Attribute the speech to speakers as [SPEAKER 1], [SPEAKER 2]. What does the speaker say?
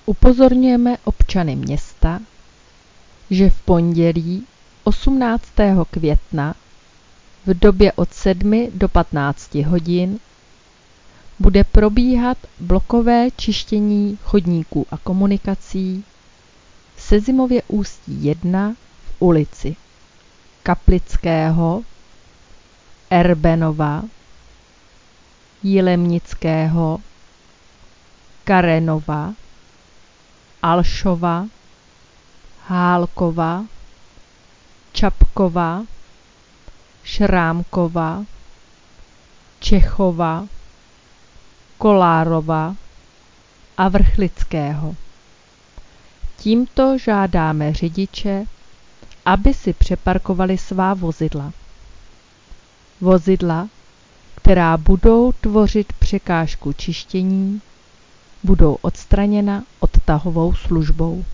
[SPEAKER 1] Upozorňujeme občany města, že v pondělí 18. května v době od 7 do 15 hodin bude probíhat blokové čištění chodníků a komunikací v Sezimově Ústí 1 v ulici Kaplického, Erbenova, Jilemnického, Karenova, Alšova, Hálkova, Čapkova, Šrámkova, Čechova, Kolárova a Vrchlického. Tímto žádáme řidiče, aby si přeparkovali svá vozidla. Vozidla, která budou tvořit překážku čištění, budou odstraněna odtahovou službou.